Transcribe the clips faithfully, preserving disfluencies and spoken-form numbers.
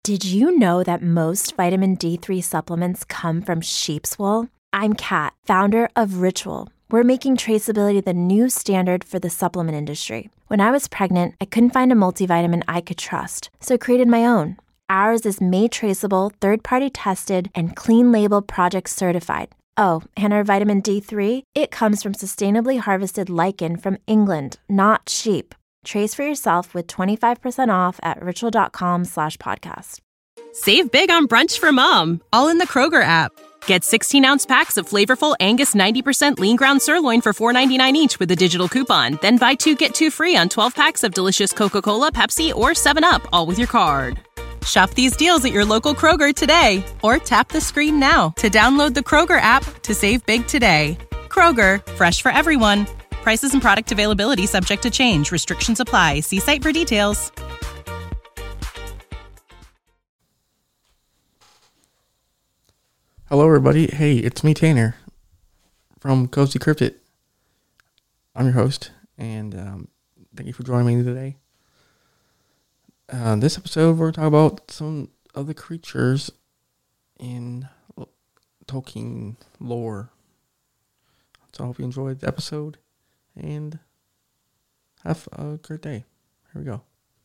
Did you know that most vitamin D three supplements come from sheep's wool? I'm Kat, founder of Ritual. We're making traceability the new standard for the supplement industry. When I was pregnant, I couldn't find a multivitamin I could trust, so I created my own. Ours is made traceable, third-party tested, and clean label project certified. Oh, and our vitamin D three, it comes from sustainably harvested lichen from England, not sheep. Trace for yourself with twenty-five percent off at ritual.com slash podcast. Save big on brunch for mom, all in the Kroger app. Get sixteen-ounce packs of flavorful Angus ninety percent lean ground sirloin for four ninety-nine each with a digital coupon. Then buy two, get two free on twelve packs of delicious Coca-Cola, Pepsi, or seven up, all with your card. Shop these deals at your local Kroger today, or tap the screen now to download the Kroger app to save big today. Kroger, fresh for everyone. Prices and product availability subject to change. Restrictions apply. See site for details. Hello, everybody. Hey, it's me, Tanner, from Cozy Cryptid. I'm your host, and um, thank you for joining me today. Uh, this episode, we're going to talk about some of the creatures in Tolkien lore. So I hope you enjoyed the episode, and have a great day. Here we go.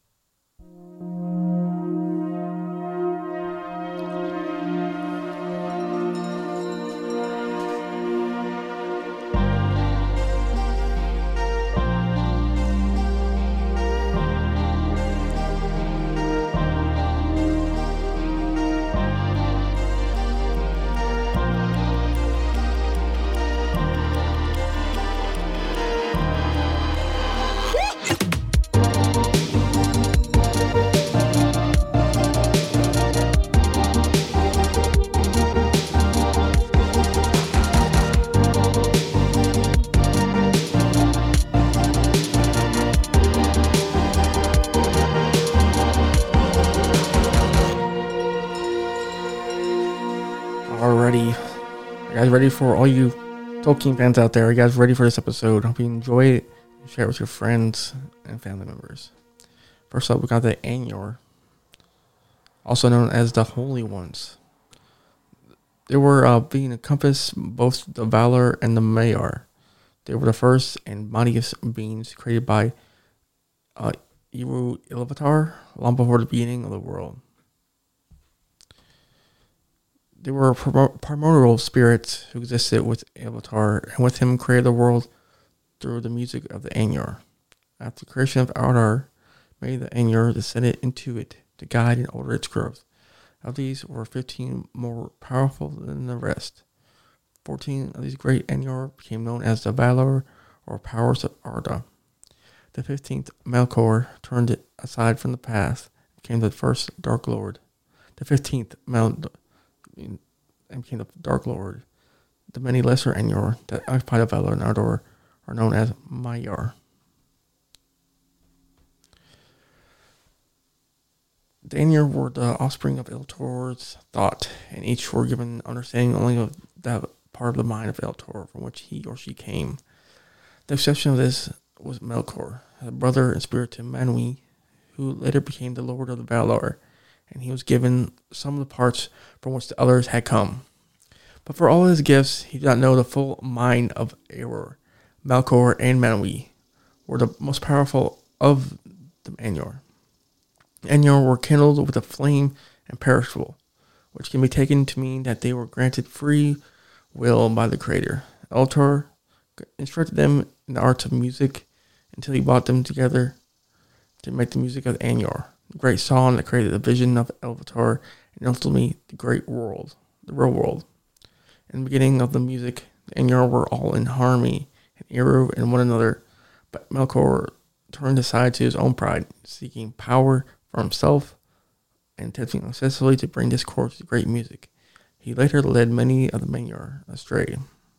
Ready for all you Tolkien fans out there? Are you guys ready for this episode? Hope you enjoy it and share it with your friends and family members. First up, we got the Ainur, also known as the Holy Ones. They were uh, being encompassed both the Valar and the Maiar. They were the first and mightiest beings created by uh, Eru Ilúvatar long before the beginning of the world. They were primordial spirits who existed with Ilúvatar, and with him created the world through the music of the Ainur. After the creation of Arda, made the Ainur descended into it to guide and order its growth. Of these were fifteen more powerful than the rest. Fourteen of these great Ainur became known as the Valar, or powers of Arda. The fifteenth, Melkor, turned it aside from the path and became the first Dark Lord. The fifteenth, Mount and became the Dark Lord. The many lesser Ainur that occupied the Valar and Ardor are known as Maiar. The Ainur were the offspring of Ilúvatar's thought, and each were given understanding only of that part of the mind of Ilúvatar from which he or she came. The exception of this was Melkor, a brother and spirit to Manwë, who later became the Lord of the Valar, and he was given some of the parts from which the others had come. But for all his gifts, he did not know the full mind of Eorl. Melkor and Manwë were the most powerful of the Ainur. Ainur were kindled with a flame and perishable, which can be taken to mean that they were granted free will by the Creator. Ilúvatar instructed them in the arts of music until he brought them together to make the music of Ainur, the great song that created the vision of Ilúvatar and ultimately the great world, the real world. In the beginning of the music, the Ainur were all in harmony and Eru and one another, but Melkor turned aside to his own pride, seeking power for himself and attempting successfully to bring discord to great music. He later led many of the Maiar astray.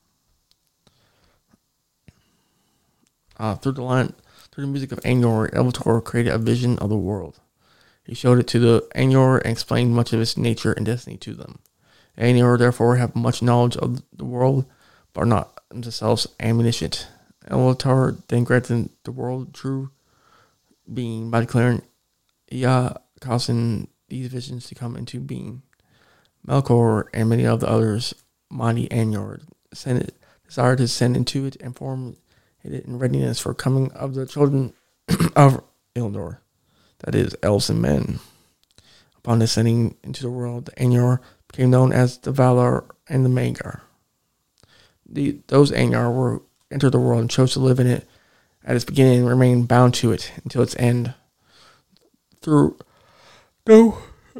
Uh, through the line, through the music of Ainur, Ilúvatar created a vision of the world. He showed it to the Ainur and explained much of its nature and destiny to them. The Ainur therefore have much knowledge of the world, but are not themselves omniscient. Ilúvatar then granted the world true being by declaring Ea Kausin these visions to come into being. Melkor and many of the others, mighty Anor, sent desired to send into it and form it in readiness for coming of the children of Ilnor, that is, elves and men. Upon descending into the world, the Anor became known as the Valar and the Magar. The, those Anor were entered the world and chose to live in it at its beginning and remain bound to it until its end. Through no,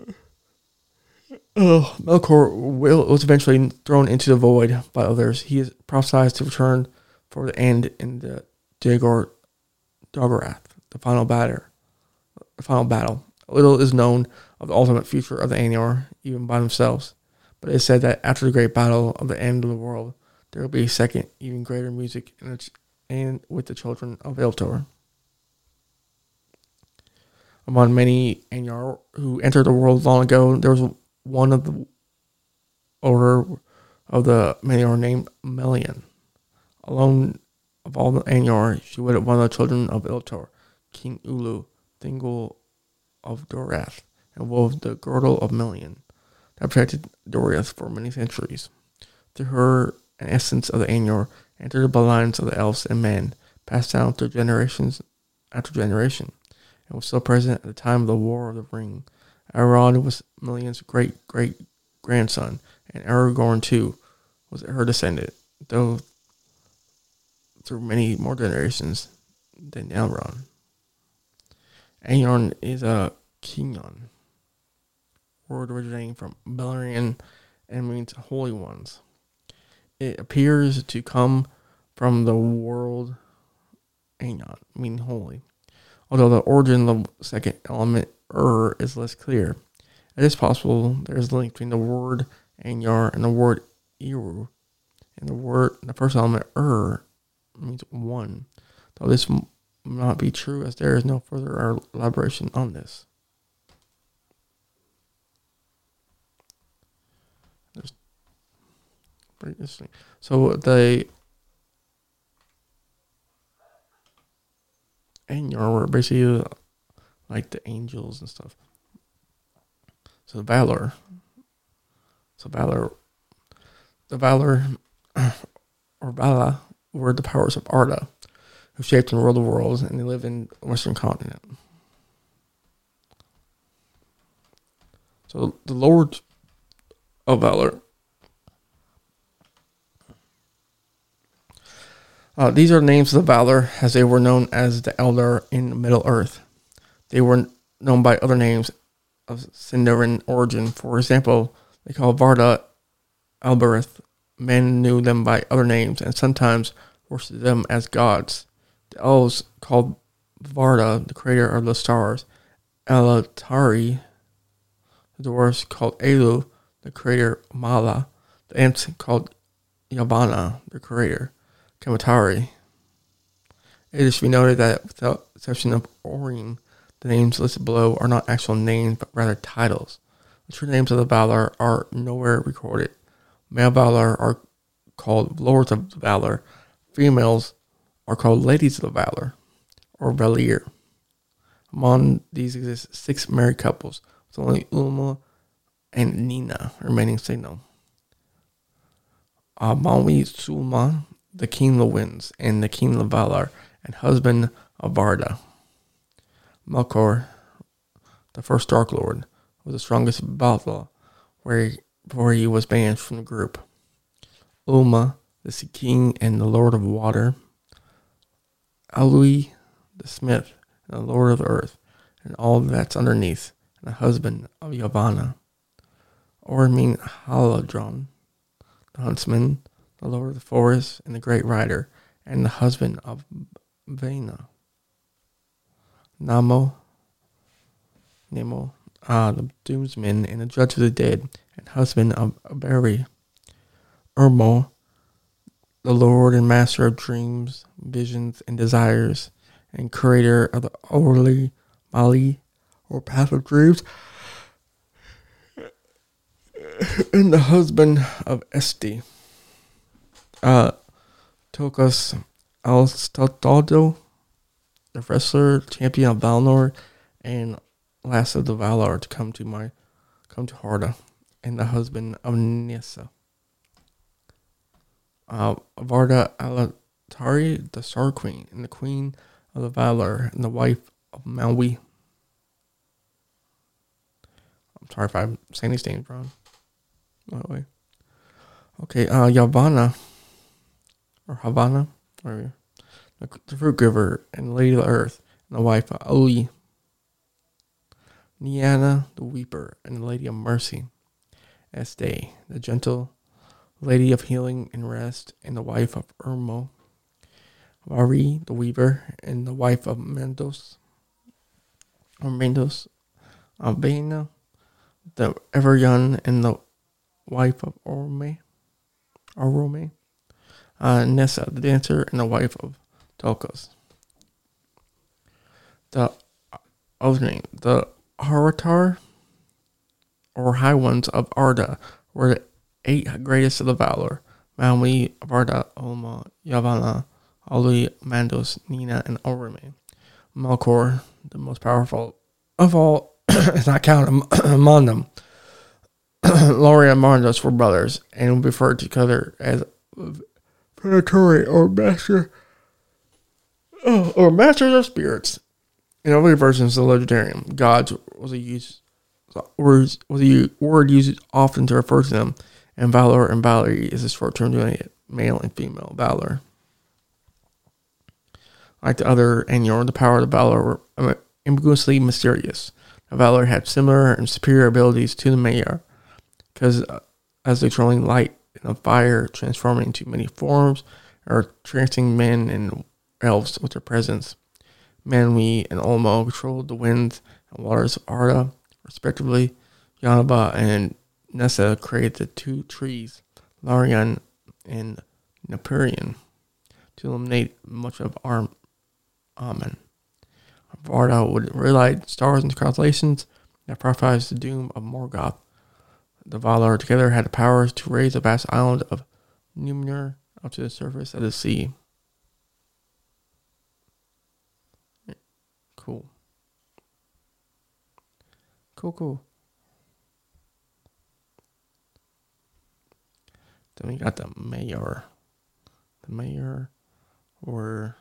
uh, Melkor will, was eventually thrown into the void by others. He is prophesied to return for the end in the Dagor, Dagorrath, the final battle. The final battle. Little is known of the ultimate future of the Anor, even by themselves. But it is said that after the great battle of the end of the world, there will be a second, even greater music in its, and with the children of Eltor. Among many Anor who entered the world long ago, there was one of the order of the Melior named Melian. Alone of all the Anor, she wedded one of the children of Iltor, King Ulu, Thingol of Dorath, and wove the girdle of Melian that protected Doriath for many centuries. Through her, an essence of the Anor entered the bloodlines of the elves and men, passed down through generations after generation, and was still present at the time of the War of the Ring. Elrond was Melian's great-great-grandson, and Aragorn, too, was her descendant, though through many more generations than Elrond. Aeon is a Kingon, word originating from Beleriand and means holy ones. It appears to come from the word Aeon, meaning holy, although the origin of the second element, Ur, is less clear. It is possible there is a link between the word Anyar and the word Eru, and the word, the first element, Ur, means one, though this may not be true as there is no further elaboration on this. There's pretty interesting. So the Anyar were basically like the angels and stuff. So the Valar, so Valar, the Valar, or Vala, were the powers of Arda, who shaped and ruled the world, and they live in the Western continent. So the Lord of Valar, uh, these are names of the Valar as they were known as the Eldar in Middle Earth. They were known by other names of Sindarin origin. For example, they called Varda Alberith. Men knew them by other names and sometimes worshipped them as gods. The elves called Varda the creator of the stars. Elatari, the dwarves called Elu the creator of Mala. The ants called Yavanna the creator. Kamatari. It is to be noted that without exception of Orin, the names listed below are not actual names, but rather titles. The true names of the Valar are nowhere recorded. Male Valar are called Lords of the Valar. Females are called Ladies of the Valar, or Valir. Among these exist six married couples, with only Uma and Nina remaining single. Uh, Maui Sulma, the King of the Winds, and the King of the Valar, and husband of Varda. Melkor, the first Dark Lord, was the strongest Valar, where he, before he was banished from the group. Ulma, the Sea King and the Lord of Water. Alui, the Smith, and the Lord of the Earth, and all that's underneath, and the husband of Yavanna. Ormin Haladron, the Huntsman, the Lord of the Forest, and the Great Rider, and the husband of Vaina. Namo, Nemo, ah, the Doomsman, and the Judge of the Dead, and husband of Beri. Urmo, the Lord and Master of Dreams, Visions, and Desires, and creator of the Orly Mali, or Path of Dreams, and the husband of Esti. Uh, Tokas Alstado, the wrestler, champion of Valinor, and last of the Valar to come to my come to Harda, and the husband of Nissa. Uh, Varda Alatari, the Star Queen, and the Queen of the Valar, and the wife of Malwi. I'm sorry if I'm saying these names wrong. By the way. Okay, uh, Yavanna, or Havana, or the, the fruit giver, and the Lady of the Earth, and the wife of Oli. Niana, the weeper, and the Lady of Mercy. Este, the gentle Lady of Healing and Rest, and the wife of Urmo. Vari, the weaver, and the wife of Mendos. Or Mendos. Albena, the ever young, and the wife of Orme. Orome. Uh, Nessa, the dancer, and the wife of Tolkos. The other name, the Haratar, or High Ones of Arda, were the eight greatest of the Valar: Malwi, Varda, Olma, Yavanna, Oli, Mandos, Nina, and Orome. Melkor, the most powerful of all, is not counted among them. Loria and Mardos were brothers, and referred to each other as Predatori, or Master, oh, or Masters of Spirits. In early versions of the Legendarium, gods was a use was a word used often to refer to them, and Valor and Valerie is a short term to male and female Valor. Like the other Anyor, the power of the Valor were ambiguously mysterious. The Valor had similar and superior abilities to the Maiar, because uh, as they controlling light and the fire, transforming into many forms, or trancing men and elves with their presence. Manwi and Olmo controlled the winds and waters of Arda, respectively. Yanaba and Nessa created the two trees, Larian and Napurian, to eliminate much of Arm Amen. Varda would relight stars and constellations that prophesied the doom of Morgoth. The Valar together had the powers to raise the vast island of Numenor up to the surface of the sea. Cool. Cool, cool. Then we got the Mayor. The Mayor were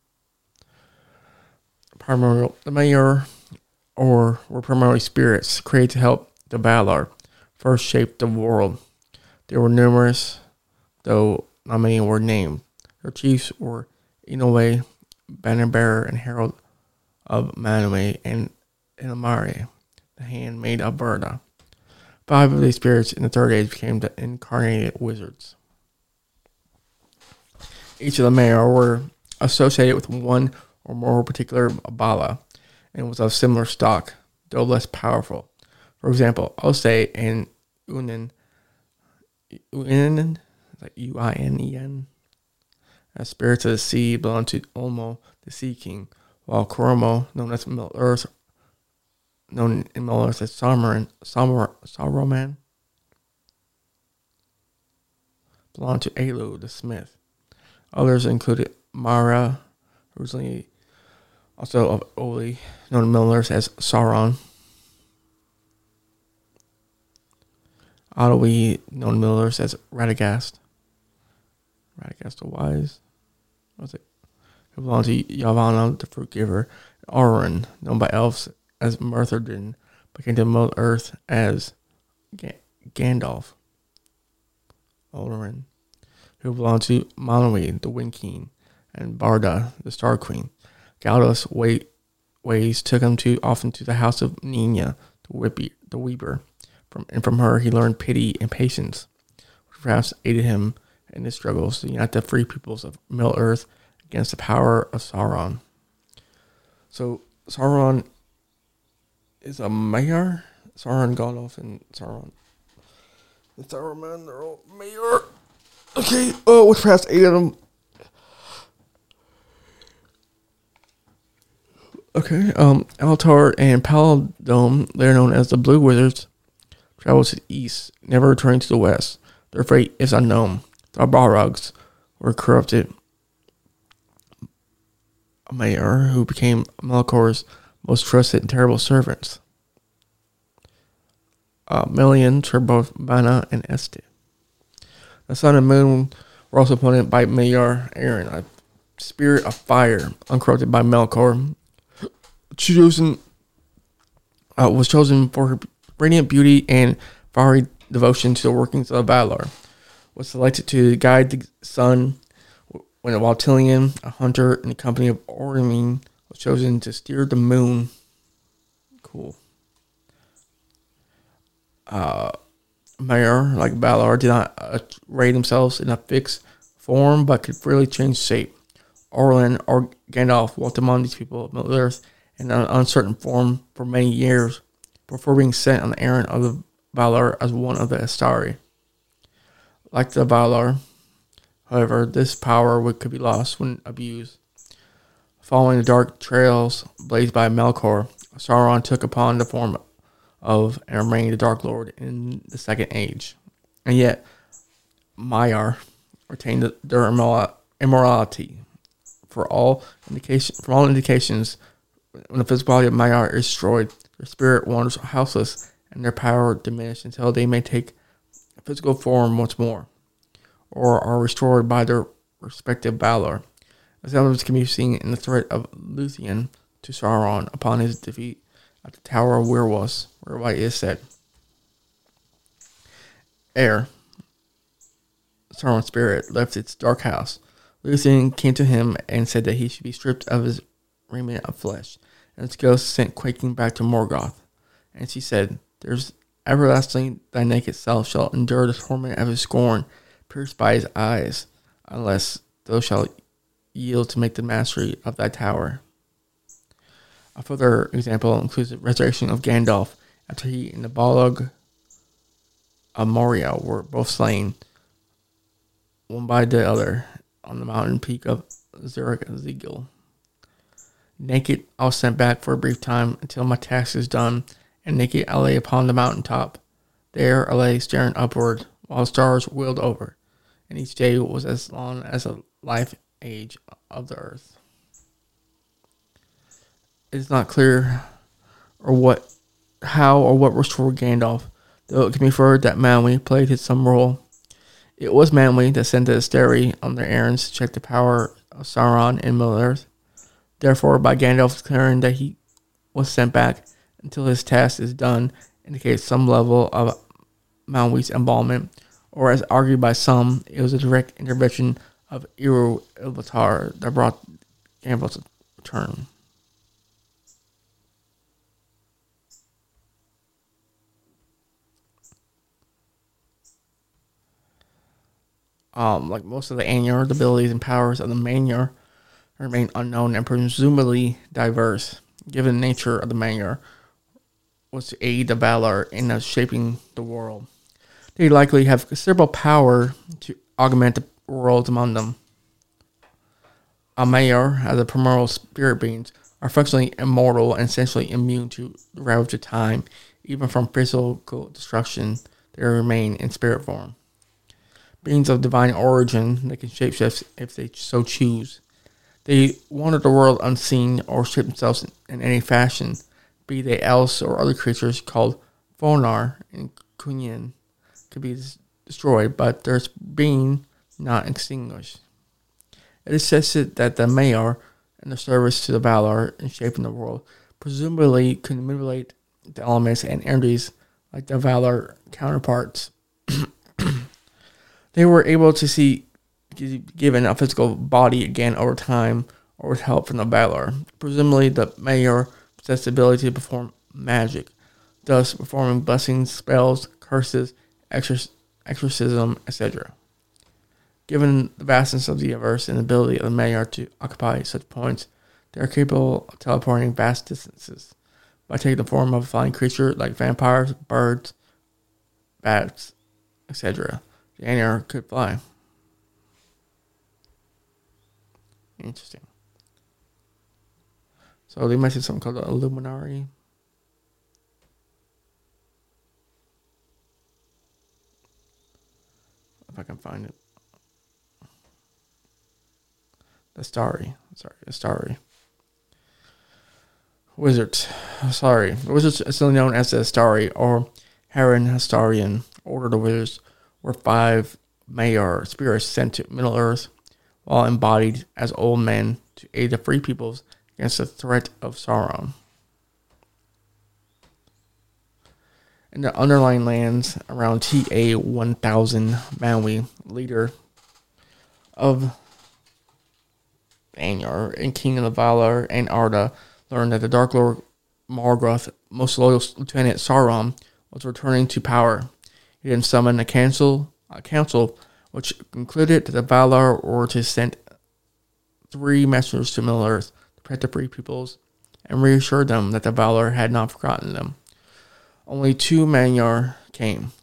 primarily the Mayor or were primarily spirits created to help the Valar first shape the world. There were numerous, though not many were named. Their chiefs were Inoue, Bannerbearer, and Herald of Manwë, and Ilmari, the handmaid of Berda. Five of these spirits in the third age became the incarnated wizards. Each of the Mayor were associated with one or more particular Bala, and was of similar stock, though less powerful. For example, Ose and Uinen, Uinen, like U I N E N, as spirits of the sea, belonged to Olmo, the Sea King, while Koromo, known as Middle Earth, known in Middle Earth as Saruman, Saruman, belonged to Elu, the smith. Others included Mara, originally also of Oli, known in Middle Earth as Sauron. Ottawi, known in Middle Earth as Radagast. Radagast the Wise. What was it? Who belonged to Yavanna, the fruit giver. Auron, known by elves as Mirthardin, became to Middle Earth as Ga- Gandalf. Olorin, who belonged to Manwë, the Wind King, and Barda, the Star Queen. Galdos way, ways took him to often to the house of Nina, the Whippy, the Weeper, from, and from her he learned pity and patience, which perhaps aided him in his struggles to unite the free peoples of Middle Earth against the power of Sauron. So Sauron is a mayor. Sauron, Gandalf, and Sauron. The Sauron, they're all mayor. Okay, oh, which perhaps aided him. Okay, um, Altar and Paladome, they're known as the Blue Wizards, travel to the east, never returning to the west. Their fate is unknown. The Balrogs were corrupted mayor who became Melkor's most trusted and terrible servants. uh, Million, Turbo, Bana, and Este. The sun and moon were also appointed by Maiar Aaron, a spirit of fire, uncorrupted by Melkor, chosen uh, was chosen for her radiant beauty and fiery devotion to the workings of Valar. Was selected to guide the sun when while Tilion, a hunter in the company of Ormin, was chosen to steer the moon. Cool. Uh, Maiar, like Valar, did not uh, array themselves in a fixed form, but could freely change shape. Orlin or Gandalf walked among these people of Middle Earth in an uncertain form for many years before being sent on the errand of the Valar as one of the Astari. Like the Valar, however, this power would, could be lost when abused. Following the dark trails blazed by Melkor, Sauron took upon the form of and remained the Dark Lord in the Second Age. And yet, Maiar retained their immorality. For all indication, from all indications, when the physical body of Maiar is destroyed, their spirit wanders houseless, and their power diminished until they may take physical form once more, or are restored by their respective Valar. Examples can be seen in the threat of Luthien to Sauron upon his defeat at the Tower of Wirwas, whereby it is said, ere Sauron's spirit left its dark house, Luthien came to him and said that he should be stripped of his raiment of flesh, and his ghost sent quaking back to Morgoth. And she said, there's everlasting thy naked self shall endure the torment of his scorn, pierced by his eyes, unless thou shalt yield to make the mastery of thy tower. A further example includes the resurrection of Gandalf after he and the Balrog of Moria were both slain, one by the other, on the mountain peak of Zerek-Zegil. Naked, I was sent back for a brief time until my task is done, and naked I lay upon the mountaintop. There I lay staring upward, while the stars wheeled over, and each day was as long as a life age of the earth. It is not clear or what, how or what restored Gandalf, though it can be inferred that Manwë played his some role. It was Manwë that sent the Astari on their errands to check the power of Sauron in Middle-earth. Therefore, by Gandalf declaring that he was sent back until his task is done, indicates some level of Manwë's involvement, or as argued by some, it was a direct intervention of Eru Ilúvatar that brought Gandalf's return. Um, like most of the Ainur, the abilities and powers of the Maiar remain unknown and presumably diverse, given the nature of the Maiar was to aid the Valar in uh, shaping the world. They likely have considerable power to augment the worlds among them. A Maiar, as a primordial spirit beings, are functionally immortal and essentially immune to the ravage of time. Even from physical destruction, they remain in spirit form. Beings of divine origin, they can shapeshift if they so choose. They wander the world unseen or shape themselves in any fashion, be they elves or other creatures called Fonar and Kunyin, could be destroyed, but their being not extinguished. It is said that the Maiar, in their service to the Valar in shaping the world, presumably could manipulate the elements and energies like the Valar counterparts. They were able to see given a physical body again over time, or with help from the Valar. Presumably, the Maiar possessed the ability to perform magic, thus performing blessings, spells, curses, exorc- exorcism, et cetera. Given the vastness of the universe and the ability of the Maiar to occupy such points, they are capable of teleporting vast distances by taking the form of a flying creature like vampires, birds, bats, et cetera. The Ainur could fly. Interesting. So they mentioned something called the Illuminari. If I can find it. The Starry. Sorry, the Starry. Wizards. Sorry. The Wizards are still known as the Starry, or Harren Hastarian ordered the wizards were five Maiar spirits sent to Middle-earth, while embodied as old men, to aid the free peoples against the threat of Sauron. In the underlying lands around T A one thousand, Manwë, leader of Anyar and king of the Valar and Arda, learned that the Dark Lord Morgoth, most loyal lieutenant Sauron, was returning to power. He then summoned a council, a council which concluded that the Valar were to send three messengers to Middle-earth to protect the free peoples and reassured them that the Valar had not forgotten them. Only two Maiar came.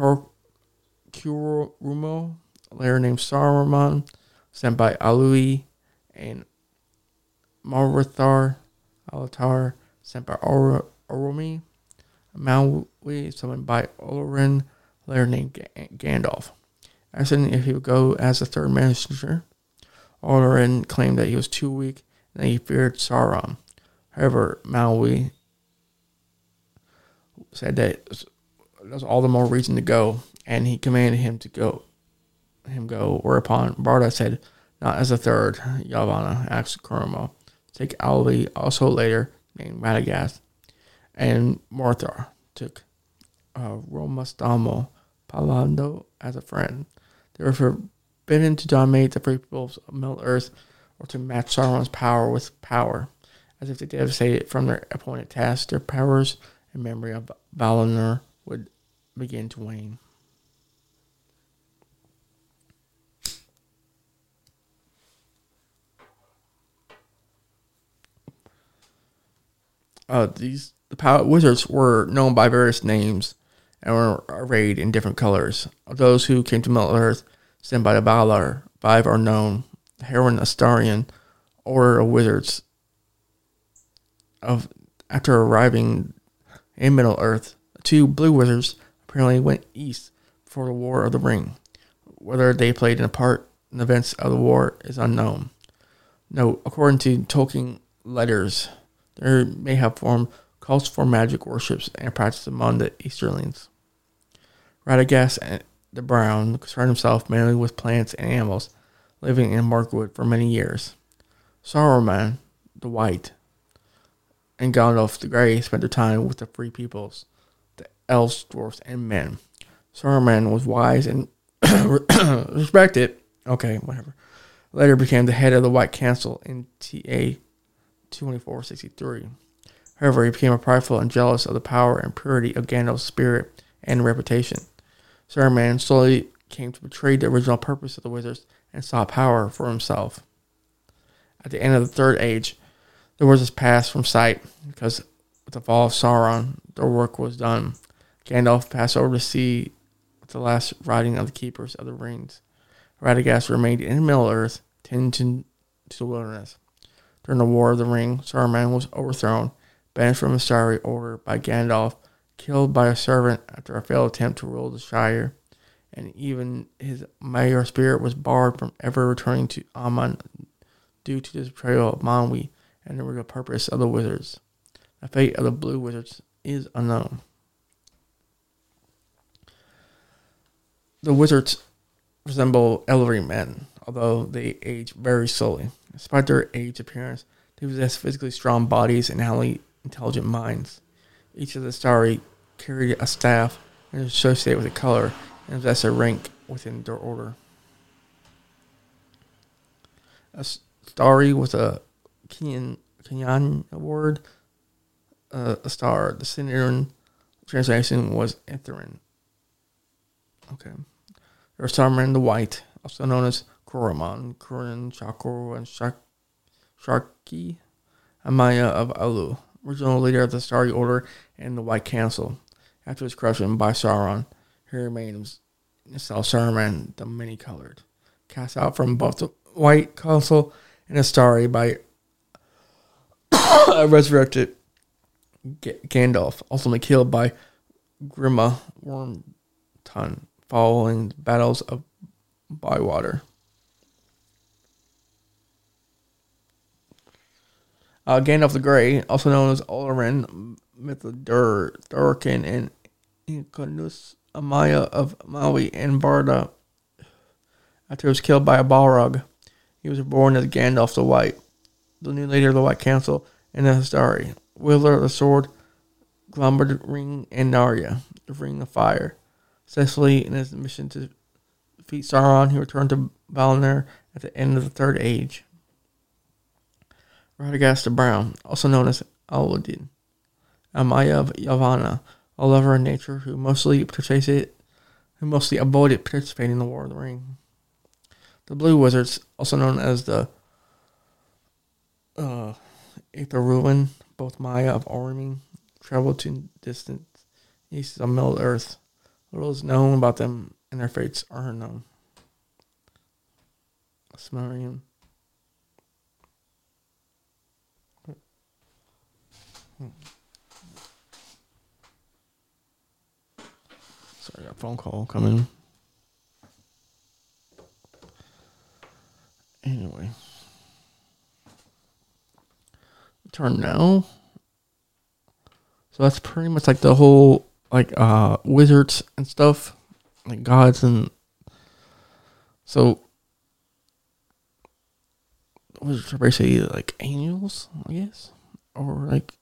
Curumo, a lair named Saruman, sent by Alui, and Mawrithar, Alatar, sent by Or- Oromi, Manwë, summoned by Olorin, a lair named G- Gandalf. Asking if he would go as a third messenger, Olorin claimed that he was too weak and that he feared Sauron. However, Manwë said that there's all the more reason to go, and he commanded him to go. Him go. Whereupon Barda said, "Not as a third." Yavanna asked Curumo to take Auli, also later named Radagast, and Morthar took uh, Romastamo Palando as a friend. They were forbidden to dominate the free peoples of Middle-earth or to match Sauron's power with power. As if they devastated from their appointed tasks, their powers and memory of Valinor would begin to wane. Uh, these the power wizards were known by various names and were arrayed in different colors. Of those who came to Middle-earth, sent by the Valar, five are known: the Harren Astarian Order of Wizards. Of after arriving in Middle-earth, the two blue wizards apparently went east for the War of the Ring. Whether they played a part in the events of the war is unknown. Note, according to Tolkien letters, there may have formed cults for magic worships and practice among the Easterlings. Radagast the Brown concerned himself mainly with plants and animals, living in Mirkwood for many years. Saruman the White and Gandalf the Grey spent their time with the free peoples, the elves, dwarfs, and men. Saruman was wise and respected. Okay, whatever. Later became the head of the White Council in T A twenty-four sixty-three. However, he became prideful and jealous of the power and purity of Gandalf's spirit and reputation. Saruman slowly came to betray the original purpose of the wizards and sought power for himself. At the end of the Third Age, the wizards passed from sight because with the fall of Sauron, their work was done. Gandalf passed over the sea with the last riding of the Keepers of the Rings. Radagast remained in Middle-earth, tending to the wilderness. During the War of the Ring, Saruman was overthrown, banished from his Starry Order by Gandalf, killed by a servant after a failed attempt to rule the Shire, and even his Maiar spirit was barred from ever returning to Aman due to the betrayal of Manwë and the real purpose of the wizards. The fate of the blue wizards is unknown. The wizards resemble elderly men, although they age very slowly. Despite their aged appearance, they possess physically strong bodies and highly intelligent minds. Each of the Starry carried a staff and is associated with a color and possess a rank within their order. A Starry was a Kenyan, Kenyan word. Uh, a star. The Sindarin translation was Etherin. Okay. There are Saruman the White, also known as Kuruman, Kurin, Shakor, and Shak- Sharki, Amaya of Alu, original leader of the Starry Order and the White Council. After his corruption by Sauron, he remained himself Saruman the Many-Colored, cast out from both the White Council and the Starry by a resurrected G- Gandalf, ultimately killed by Grima Wormtongue following the battles of Bywater. Uh, Gandalf the Grey, also known as Olorin, Mythodur, Durkin, and Inconus Amaya of Maui and Barda after he was killed by a Balrog. He was born as Gandalf the White, the new leader of the White Council, and the Histari, wielder of the sword, Glumbered Ring, and Narya, the Ring of Fire. Successfully in his mission to defeat Sauron, he returned to Valinor at the end of the Third Age. Radagast the Brown, also known as Aludin, Amaya of Yavanna, a lover of nature who mostly participated, who mostly avoided participating in the War of the Ring. The Blue Wizards, also known as the uh, Aetherruin, both Maya of Orming, traveled to distant east of Middle Earth. Little is known about them, and their fates are unknown. Sumerian. Sorry, got a phone call coming. Anyway. Turn now. So that's pretty much like the whole, like, uh, wizards and stuff. Like gods and... So... Wizards are basically like angels, I guess? Or like...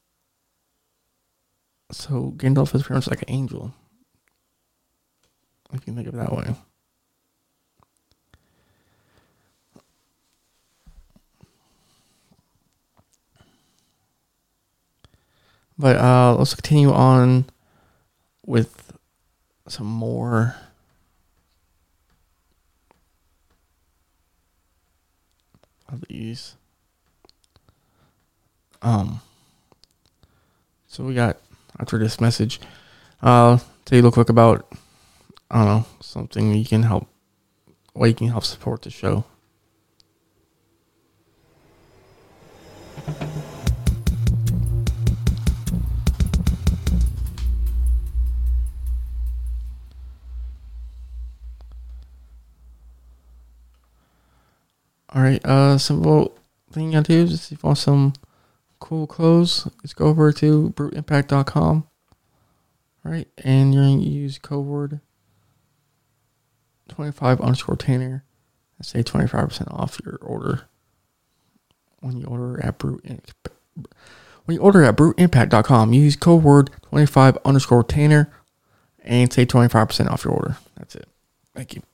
So Gandalf is pretty much like an angel. If you can think of it that way. But uh, let's continue on with some more of these. Um. So we got, after this message, uh, tell you real quick about, I don't know, something you can help, way you can help support the show. All right, uh, simple thing you gotta do is if you want some cool clothes, just go over to brute impact dot com. All right, and you're gonna use code word twenty-five underscore Tanner and say twenty-five percent off your order when you order at brute. When you order at brute impact dot com, use code word twenty-five underscore Tanner and say twenty-five percent off your order. That's it. Thank you.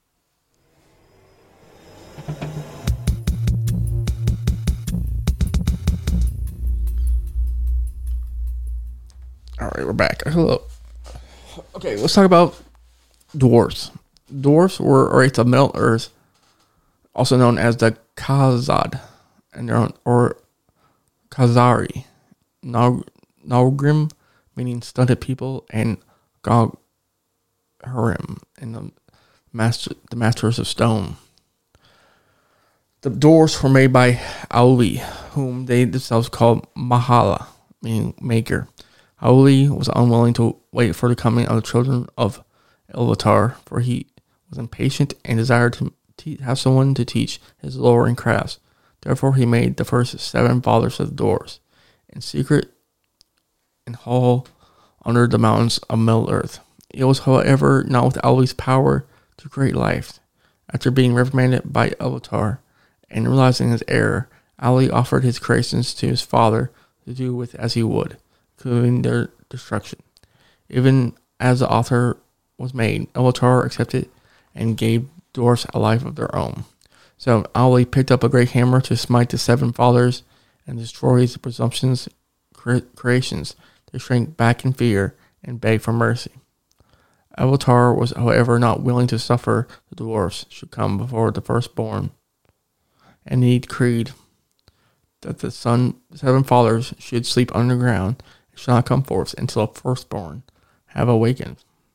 All right, we're back. Hello. Okay, let's talk about dwarves. Dwarves were race of Middle Earth, also known as the Khazad, and they're on, or Khazari, Nalgrim, meaning stunted people, and Gogharim, and the master, the masters of stone. The dwarves were made by Auli, whom they themselves called Mahala, meaning maker. Auli was unwilling to wait for the coming of the children of Ilúvatar, for he was impatient and desired to te- have someone to teach his lore and crafts. Therefore, he made the first seven fathers of the dwarves, in secret in hall under the mountains of Middle Earth. It was, however, not with Auli's power to create life. After being reprimanded by Ilúvatar and realizing his error, Auli offered his creations to his father to do with as he would, including their destruction. Even as the author was made, Ilúvatar accepted and gave dwarfs a life of their own. So Auli picked up a great hammer to smite the seven fathers and destroy his presumptions cre- creations. They shrank back in fear and begged for mercy. Ilúvatar was, however, not willing to suffer the dwarfs should come before the firstborn, and he decreed that the son, seven fathers should sleep underground and should not come forth until the firstborn have awakened.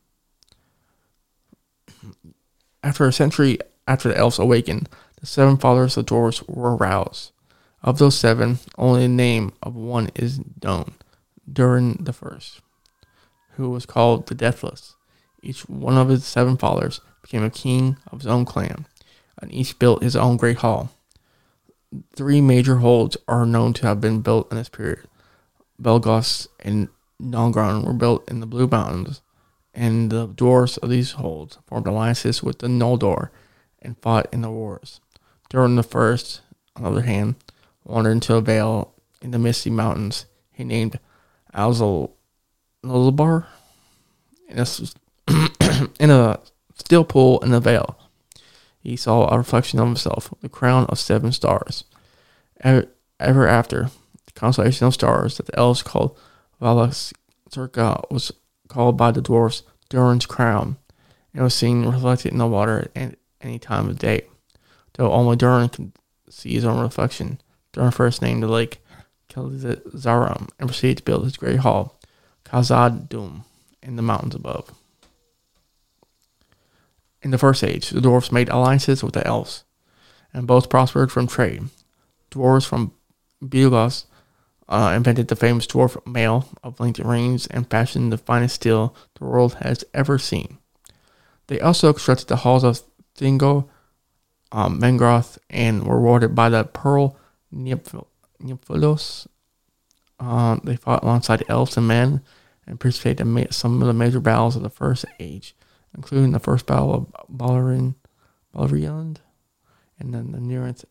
After a century after the elves awakened, the seven fathers of the dwarves were aroused. Of those seven, only the name of one is known, Durin the First, who was called the Deathless. Each one of his seven fathers became a king of his own clan, and each built his own great hall. Three major holds are known to have been built in this period. Belgos and Nongron were built in the Blue Mountains, and the dwarves of these holds formed alliances with the Noldor and fought in the wars. Durin the First, on the other hand, wandered into a vale in the misty mountains he named Alzal Nulbar in a, in a still pool in the vale. He saw a reflection of himself, the crown of seven stars. Ever, ever after, the constellation of stars that the elves called Valasurka was called by the dwarves Durin's crown, and was seen reflected in the water at any time of day. Though only Durin could see his own reflection, Durin first named the lake Kilizarum and proceeded to build his great hall, Khazad-dûm, in the mountains above. In the First Age, the dwarves made alliances with the elves, and both prospered from trade. Dwarves from Bilgos uh, invented the famous dwarf mail of linked rings and fashioned the finest steel the world has ever seen. They also constructed the halls of Thingol, um, Mengroth, and were rewarded by the Pearl Nymphalos. Uh, they fought alongside elves and men and participated in ma- some of the major battles of the First Age, including the first battle of Balerind, Baleriand, and then the Nirith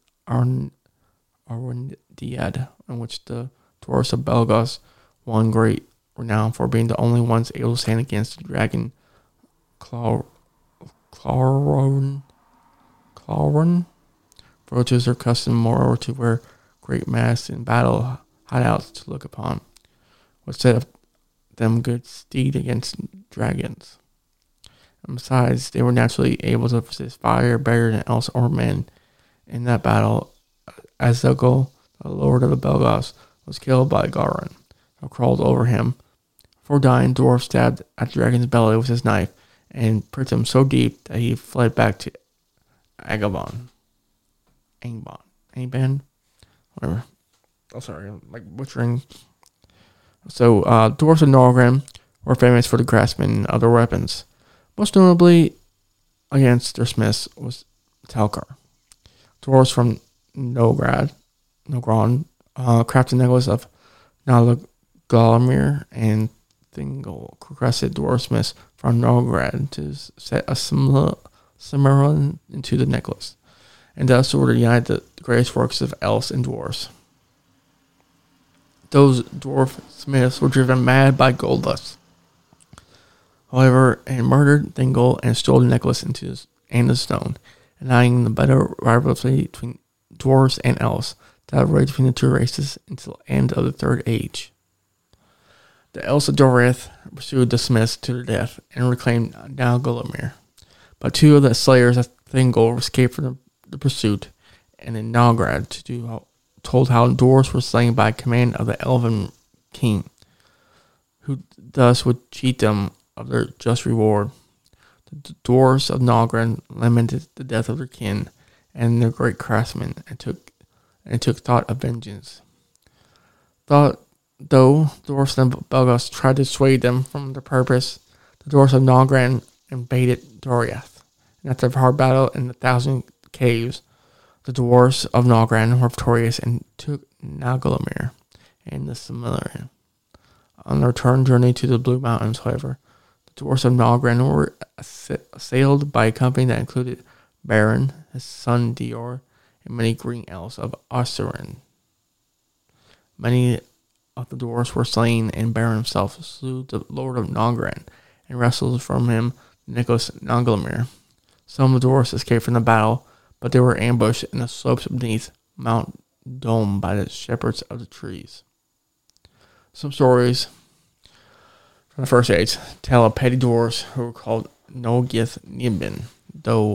Arwindiad, in which the dwarves of Belgos won great renown for being the only ones able to stand against the dragon Claw, Clawron, Clawron, for which is their custom moreover to wear great masks in battle hideouts to look upon, which set up them good steed against dragons. And besides, they were naturally able to resist fire better than elves or men. In that battle, Azogel, the lord of the Belgos, was killed by Garin, who crawled over him. Before dying, dwarf stabbed at the dragon's belly with his knife and pricked him so deep that he fled back to Agabon. Angbon. Angban? Whatever. Oh, sorry, I'm like butchering. So, uh, dwarves of Norgren were famous for the craftsmen and other weapons. Most notably against their smiths was Telkar. Dwarves from Nograd, Nogron, uh, crafted necklace of Nalaglamir and Thingol, requested dwarfsmiths from Nograd to set a similar Cimarron into the necklace, and thus ordered unite the greatest works of elves and dwarves. Those dwarf smiths were driven mad by gold lust, however, and murdered Thingol and stole the necklace into his, and the stone, denying the better rivalry between dwarves and elves that raged between the two races until the end of the Third Age. The elves of Doriath pursued the smiths to their death and reclaimed Nalgolomir, but two of the slayers of Thingol escaped from the, the pursuit, and in Nograd to do, told how dwarves were slain by command of the elven king, who thus would cheat them of their just reward. The dwarves of Nograd lamented the death of their kin and their great craftsmen, and took and took thought of vengeance. Thought, though dwarves and Belgos tried to dissuade them from their purpose, the dwarves of Nograd invaded Doriath, and after a hard battle in the Thousand Caves, the dwarves of Nograd were victorious and took Nalgolomir and the Silmarillion. On their return journey to the Blue Mountains, however, the dwarves of Nograd were assailed by a company that included Baron, his son Dior, and many green elves of Ossurin. Many of the dwarves were slain, and Baron himself slew the lord of Nograd and wrestled from him Nicholas Nalgolomir. Some of the dwarves escaped from the battle, but they were ambushed in the slopes beneath Mount Dome by the shepherds of the trees. Some stories from the First Age tell of petty dwarves who were called Nogith Nimbin, though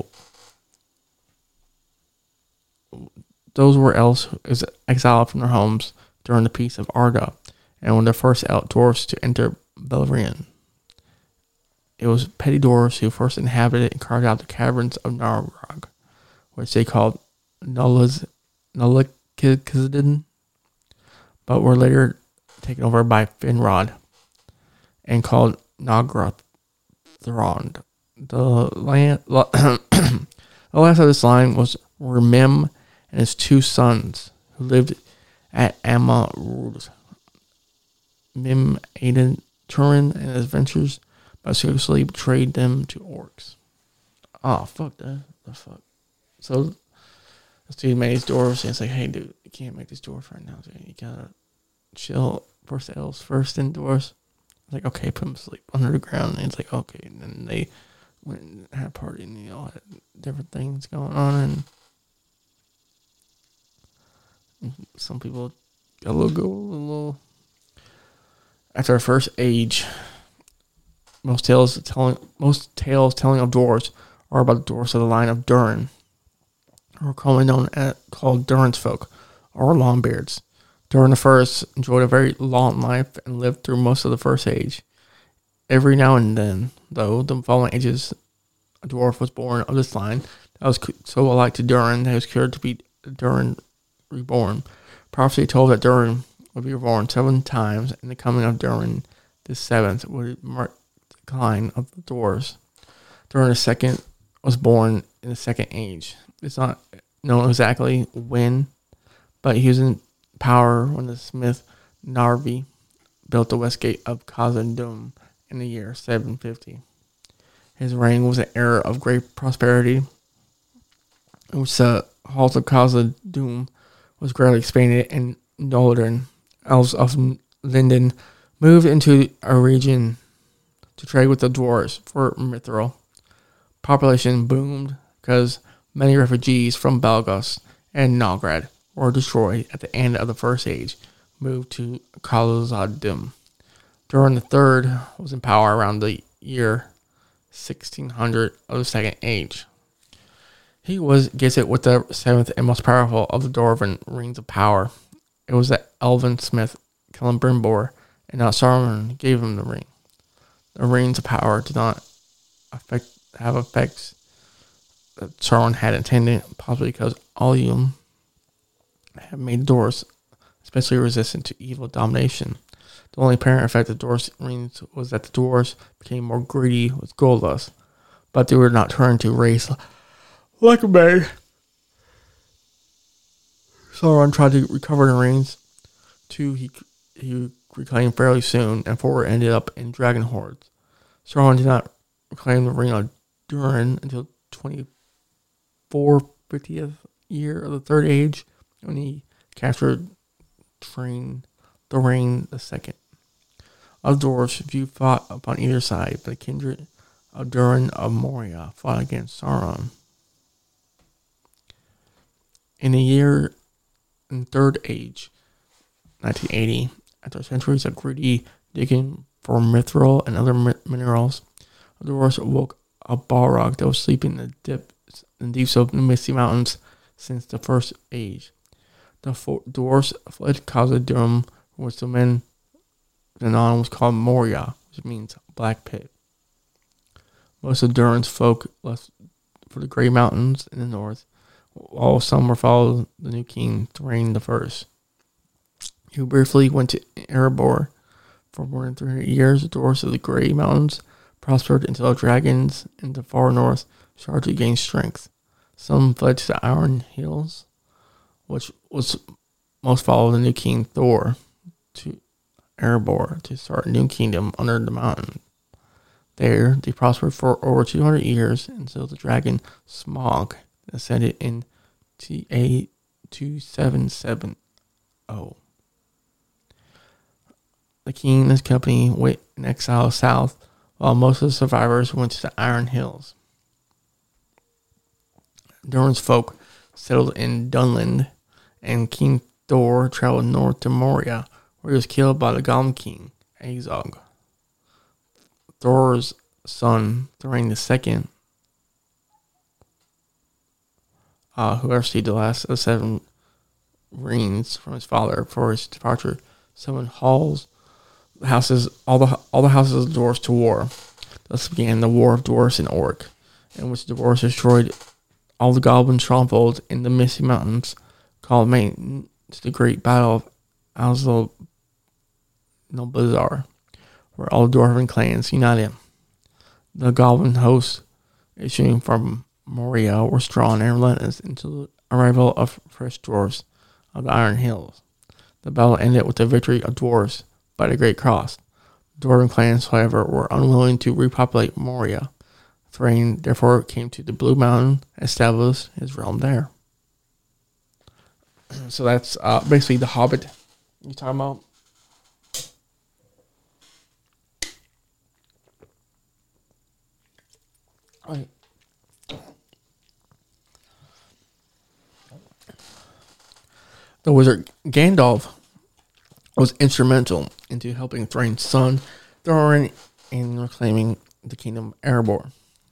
those were elves exiled from their homes during the Peace of Arda, and were the first dwarves to enter Beleriand. It was petty dwarves who first inhabited and carved out the caverns of Nargrog, which they called Nullakizidin, but were later taken over by Finrod and called Nagrothrond. The, land, the last of this line was were Mim and his two sons, who lived at Amarud. Mim aided Turin in his adventures but secretly betrayed them to orcs. Oh, fuck that. The fuck. So, this dude made these dwarves, and it's like, hey, dude, you can't make these dwarves right now, dude. You gotta chill. First elves, first in dwarves. Like, okay, put them to sleep under the ground. And it's like, okay. And then they went and had a party, and they all had different things going on, and some people got a little go, a little. After our first age, most tales telling most tales telling of dwarves are about the dwarves of the line of Durin, or commonly known as called Durin's folk, or Longbeards. Durin the First enjoyed a very long life and lived through most of the First Age. Every now and then, though, the following ages, a dwarf was born of this line that was so alike to Durin that he was cured to be Durin reborn. Prophecy told that Durin would be reborn seven times, and the coming of Durin the Seventh would mark the decline of the dwarves. Durin the Second was born in the Second Age. It's not known exactly when, but he was in power when the smith Narvi built the west gate of Khazad-dûm in the year seven fifty. His reign was an era of great prosperity, in which the halls of Khazad-dûm was greatly expanded, and Noldrin, elves of Linden, moved into a region to trade with the dwarves for mithril. Population boomed because many refugees from Belgos and Novigrad were destroyed at the end of the First Age, moved to Khazad-dûm. Durin the Third was in power around the year sixteen hundred of the Second Age. He was gifted with the seventh and most powerful of the Dwarven rings of power. It was the elven smith Celebrimbor, and not Saruman, gave him the ring. The rings of power did not affect have effects that Sauron had intended, possibly because Allium had made dwarves especially resistant to evil domination. The only apparent effect of dwarves' rings was that the dwarves became more greedy with gold lust, but they were not turned to race like a man. Sauron tried to recover the rings. Two he he reclaimed fairly soon, and four ended up in dragon hordes. Sauron did not reclaim the ring of Durin until twenty-four fiftieth year of the Third Age, when he captured Train the Ring the Second. Of dwarves, few fought upon either side, but the kindred of Durin of Moria fought against Sauron. In the year in Third Age, nineteen eighty, after centuries of greedy digging for mithril and other mi- minerals, the dwarves awoke a Balrog that was sleeping in the depths and deeps of the Misty Mountains since the First Age. The four dwarves fled Khazad-dûm, which the men Danan was called Moria, which means Black Pit. Most of Durin's folk left for the Grey Mountains in the north, while some were followed the new king, Thrain the First. He briefly went to Erebor. For more than three hundred years, the dwarves of the Grey Mountains prospered until the dragons in the far north started to gain strength. Some fled to the Iron Hills, which was most followed the new king Thor to Erebor to start a new kingdom under the mountain. There, they prospered for over two hundred years until the dragon Smaug ascended in T A two seven seven zero. The king and his company went in exile south, while most of the survivors went to the Iron Hills. Durin's folk settled in Dunland, and King Thor traveled north to Moria, where he was killed by the Goblin King, Azog. Thor's son, Thrain the Second, uh, who received the last of the seven rings from his father for his departure, summoned halls, houses, all the all the houses of the dwarves to war. Thus began the War of Dwarves in Orc, in which the dwarves destroyed all the goblin strongholds in the Misty Mountains, called main to the great battle of Azal Nobazar, where all the dwarven clans united. The goblin hosts issuing from Moria were strong and relentless until the arrival of fresh dwarves of the Iron Hills. The battle ended with the victory of dwarves by the Great Cross. Dwarven clans, however, were unwilling to repopulate Moria. Thrain therefore came to the Blue Mountain and established his realm there. So that's uh, basically the Hobbit you talking about. Right. The wizard Gandalf was instrumental into helping Thrain's son Thorin in reclaiming the kingdom of Erebor.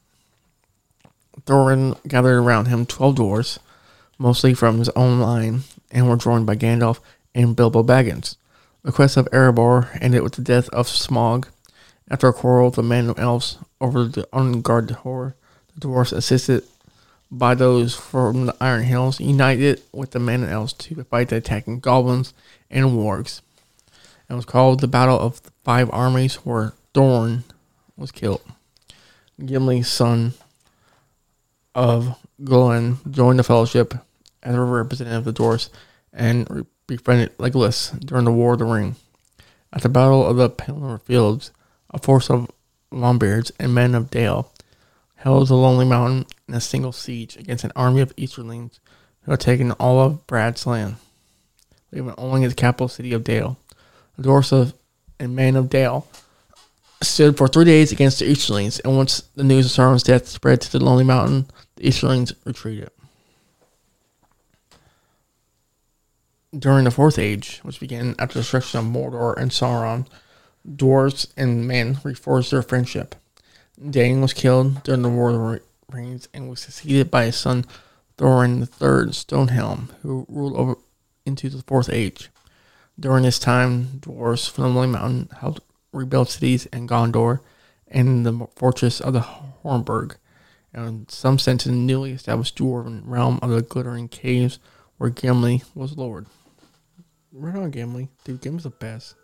Thorin gathered around him twelve dwarves, mostly from his own line, and were joined by Gandalf and Bilbo Baggins. The quest of Erebor ended with the death of Smaug. After a quarrel with the men and elves over the unguarded hoard, the dwarves, assisted by those from the Iron Hills, united with the men and elves to fight the attacking goblins and wargs. It was called the Battle of the Five Armies, where Thorin was killed. Gimli's son of Glóin joined the Fellowship as a representative of the dwarves and befriended Legolas during the War of the Ring. At the Battle of the Pelennor Fields, a force of Longbeards and men of Dale held the Lonely Mountain in a single siege against an army of Easterlings who had taken all of Brad's land, leaving only the capital city of Dale. The dwarves of, and men of Dale stood for three days against the Easterlings, and once the news of Sauron's death spread to the Lonely Mountain, the Easterlings retreated. During the Fourth Age, which began after the destruction of Mordor and Sauron, dwarves and men reforged their friendship. Dain was killed during the War of the Rings and was succeeded by his son Thorin the Third Stonehelm, who ruled over into the Fourth Age. During this time, dwarves from the Lonely Mountain helped rebuild cities in Gondor and the fortress of the Hornburg, and some sent to the newly established dwarven realm of the Glittering Caves, where Gimli was lord. Right on, Gimli. Dude, Gimli's the best.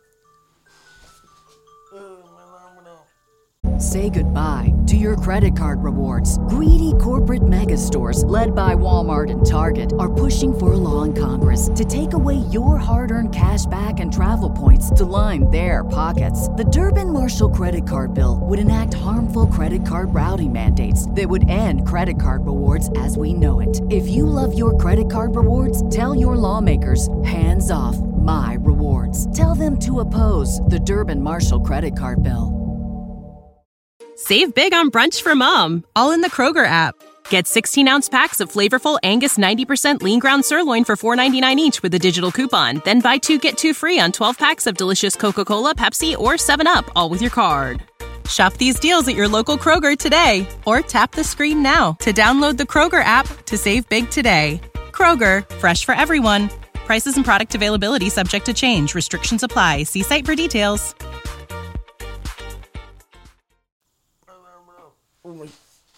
Say goodbye to your credit card rewards. Greedy corporate mega stores, led by Walmart and Target, are pushing for a law in Congress to take away your hard-earned cash back and travel points to line their pockets. The Durbin-Marshall credit card bill would enact harmful credit card routing mandates that would end credit card rewards as we know it. If you love your credit card rewards, tell your lawmakers, hands off my rewards. Tell them to oppose the Durbin-Marshall credit card bill. Save big on brunch for mom, all in the Kroger app. Get sixteen-ounce packs of flavorful Angus ninety percent lean ground sirloin for four ninety-nine each with a digital coupon. Then buy two, get two free on twelve packs of delicious Coca-Cola, Pepsi, or seven up, all with your card. Shop these deals at your local Kroger today, or tap the screen now to download the Kroger app to save big today. Kroger, fresh for everyone. Prices and product availability subject to change. Restrictions apply. See site for details. Oh my.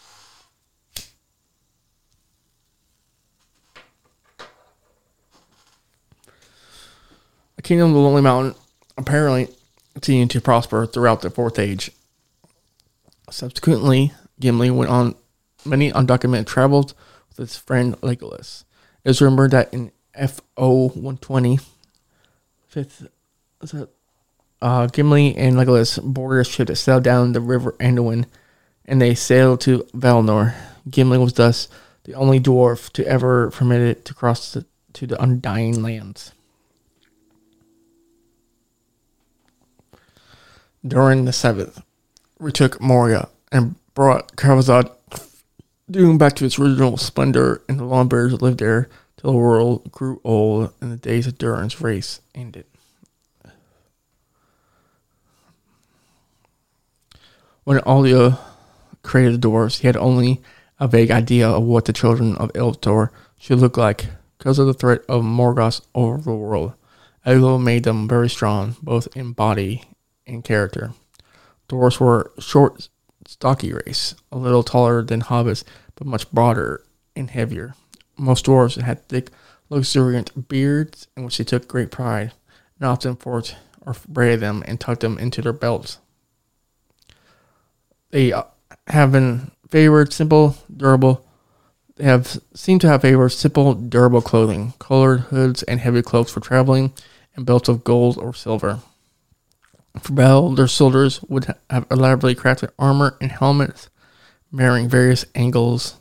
The Kingdom of the Lonely Mountain apparently continued to prosper throughout the Fourth Age. Subsequently, Gimli went on many undocumented travels with his friend Legolas. It is rumored that in F O one twenty, fifth, is that, uh, Gimli and Legolas boarded a ship that sailed down the river Anduin, and they sailed to Valinor. Gimli was thus the only dwarf to ever permit it to cross the, to the Undying Lands. During the seventh, retook Moria and brought Khazad Dûm back to its original splendor, and the Longbeards lived there till the world grew old and the days of Durin's race ended. When Aulia created the dwarves, he had only a vague idea of what the children of Ilúvatar should look like because of the threat of Morgoth over the world. Ego made them very strong, both in body and character. Dwarves were a short, stocky race, a little taller than hobbits, but much broader and heavier. Most dwarves had thick, luxuriant beards in which they took great pride, and often forked or braided them and tucked them into their belts. They have been favored simple, durable. They have seemed to have favored simple, durable clothing, colored hoods and heavy cloaks for traveling, and belts of gold or silver. For battle, their soldiers would ha- have elaborately crafted armor and helmets, bearing various angles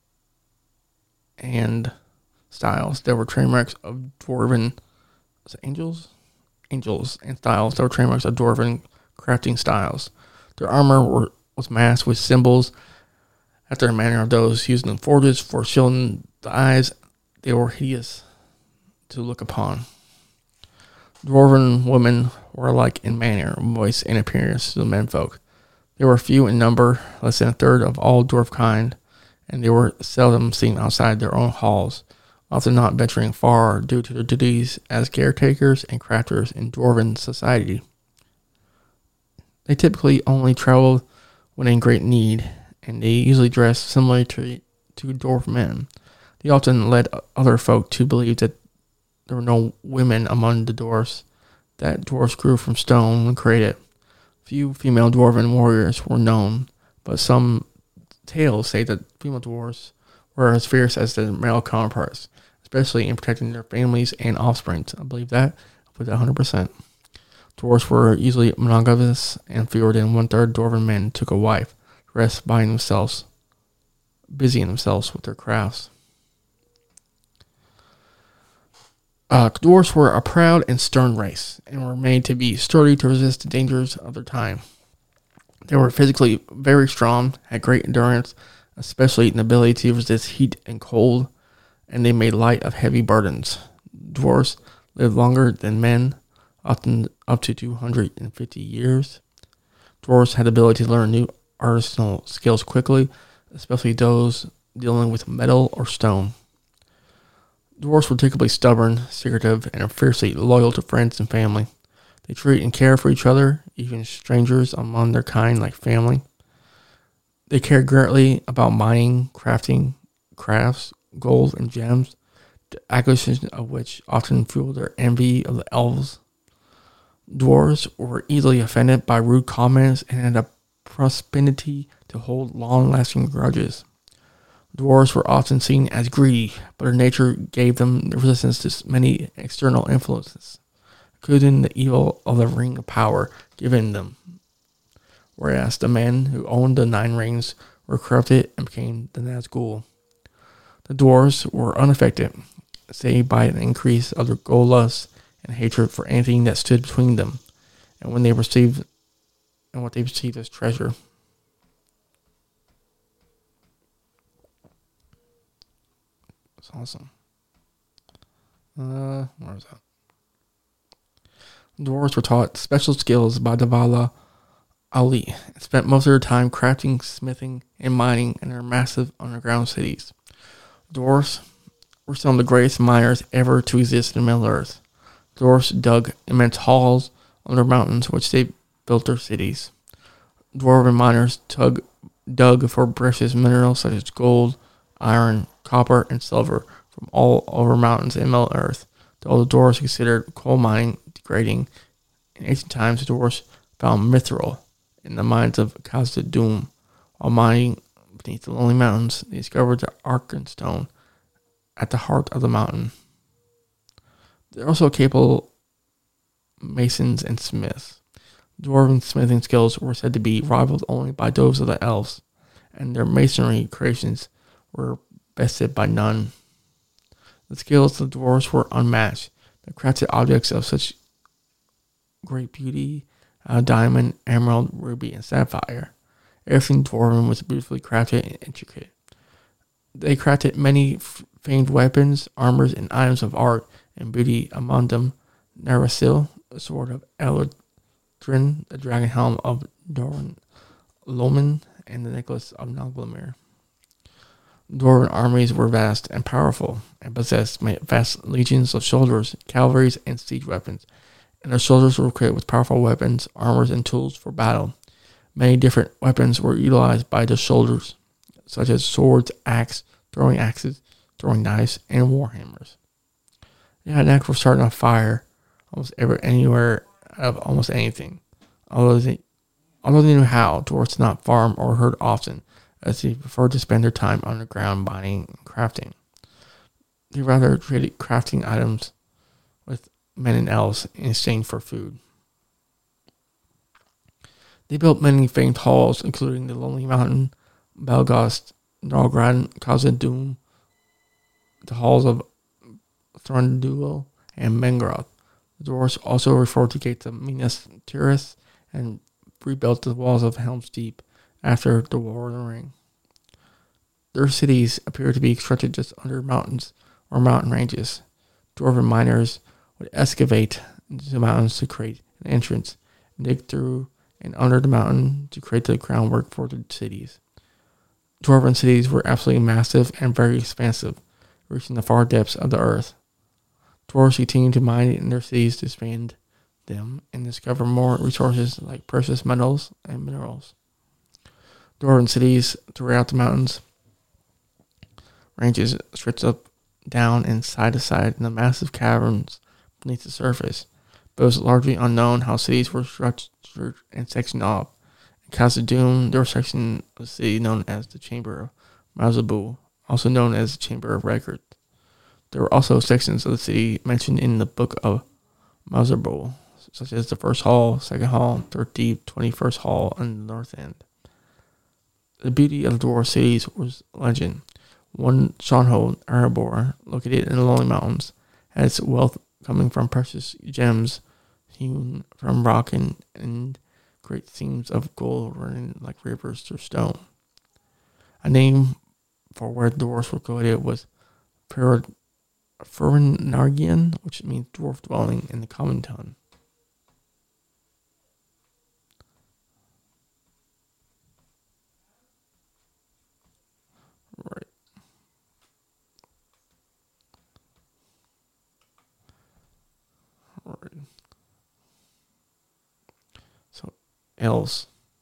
and styles that were trademarks of dwarven was it angels, angels and styles that were trademarks of dwarven crafting styles. Their armor were, was masked with symbols after the manner of those used in forges for shielding the eyes. They were hideous to look upon. Dwarven women were alike in manner, voice, and appearance to the menfolk. They were few in number, less than a third of all dwarf kind, and they were seldom seen outside their own halls, often not venturing far due to their duties as caretakers and crafters in dwarven society. They typically only traveled when in great need, and they usually dressed similarly to, to dwarf men. They often led other folk to believe that there were no women among the dwarfs, that dwarfs grew from stone when created. Few female dwarven warriors were known, but some tales say that female dwarves were as fierce as their male counterparts, especially in protecting their families and offspring. I believe that with one hundred percent. Dwarves were usually monogamous, and fewer than one-third dwarven men took a wife, the rest buying themselves, busying themselves with their crafts. Uh, dwarves were a proud and stern race, and were made to be sturdy to resist the dangers of their time. They were physically very strong, had great endurance, especially an ability to resist heat and cold, and they made light of heavy burdens. Dwarves lived longer than men, often up to two hundred fifty years. Dwarves had the ability to learn new artisanal skills quickly, especially those dealing with metal or stone. Dwarves were typically stubborn, secretive, and are fiercely loyal to friends and family. They treat and care for each other, even strangers among their kind like family. They cared greatly about mining, crafting, crafts, gold, and gems, the acquisition of which often fueled their envy of the elves. Dwarves were easily offended by rude comments and had a propensity to hold long-lasting grudges. Dwarves were often seen as greedy, but their nature gave them resistance to many external influences, including the evil of the ring of power given them. Whereas the men who owned the nine rings were corrupted and became the Nazgul. The dwarves were unaffected, save by an increase of their gold lust and hatred for anything that stood between them, and when they received and what they perceived as treasure. That's awesome. Uh, where was that? Dwarves were taught special skills by the Vala Ali and spent most of their time crafting, smithing, and mining in their massive underground cities. Dwarves were some of the greatest miners ever to exist in Middle Earth. Dwarves dug immense halls under mountains which they built their cities. Dwarven miners tug, dug for precious minerals such as gold, iron, copper, and silver from all over mountains in Middle Earth. Though the dwarves considered coal mining degrading, in ancient times the dwarves found mithril in the mines of Khazad Dûm. While mining beneath the lonely mountains, they discovered the Arkenstone at the heart of the mountain. They're also capable masons and smiths. Dwarven smithing skills were said to be rivaled only by those of the elves, and their masonry creations were bested by none. The skills of the dwarves were unmatched. They crafted objects of such great beauty, uh, diamond, emerald, ruby, and sapphire. Everything dwarven was beautifully crafted and intricate. They crafted many f- famed weapons, armors, and items of art and beauty, among them Narasil, the sword of Eladrin, the dragon helm of Doran Loman, and the necklace of Naglamir. Dwarven armies were vast and powerful, and possessed vast legions of soldiers, cavalry, and siege weapons, and their soldiers were equipped with powerful weapons, armors, and tools for battle. Many different weapons were utilized by the soldiers, such as swords, axe, throwing axes, throwing knives, and warhammers. They had a knack for starting a fire almost ever, anywhere, of almost anything. Although they, although they knew how, dwarves did not farm or herd often, as they preferred to spend their time underground mining and crafting. They rather traded crafting items with men and elves in exchange for food. They built many famed halls, including the Lonely Mountain, Belgast, Norgrad, Khazad-dûm, the halls of Thranduil, and Mengroth. The dwarves also referred to gates of Minas Tirith and rebuilt the walls of Helm's Deep after the War of the Ring. Their cities appear to be constructed just under mountains or mountain ranges. Dwarven miners would excavate into the mountains to create an entrance, and dig through and under the mountain to create the groundwork for the cities. Dwarven cities were absolutely massive and very expansive, reaching the far depths of the earth. Dwarves continued to mine in their cities to expand them and discover more resources like precious metals and minerals. Dwarven cities throughout the mountains ranges stretched up, down, and side to side in the massive caverns beneath the surface, but it was largely unknown how cities were structured and sectioned off. In Khazad-dûm, there was a section of the city known as the Chamber of Malzahbû, also known as the Chamber of Records. There were also sections of the city mentioned in the Book of Malzahbû, such as the First Hall, Second Hall, Third Deep, Twenty-first Hall, and the North End. The beauty of the dwarf cities was legend. One stronghold, Erebor, located in the Lonely Mountains, had its wealth coming from precious gems hewn from rock and, and great seams of gold running like rivers through stone. A name for where the dwarves were located was Furnargian, which means dwarf dwelling in the common tongue. Right. Right. So, elves.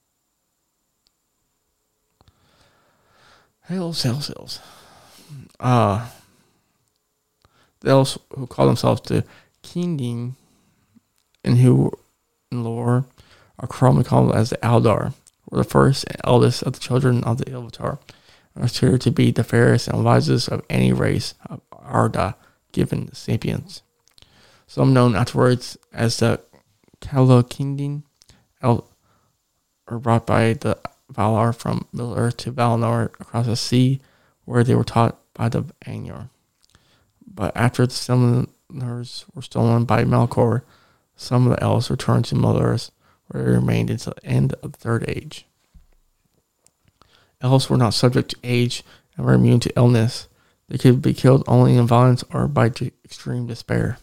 Elves, elves, elves. Uh, the elves who call themselves the Kinding, and who in lore are commonly called as the Eldar, were the first and eldest of the children of the Ilúvatar, and are considered to be the fairest and wisest of any race of Arda given sapiens. Some known afterwards as the Kalokinding, are brought by the Valar from Middle-earth to Valinor across the sea, where they were taught by the Ainur. But after the Silmarils were stolen by Melkor, some of the elves returned to Middle-earth, where they remained until the end of the Third Age. Elves were not subject to age and were immune to illness. They could be killed only in violence or by extreme despair.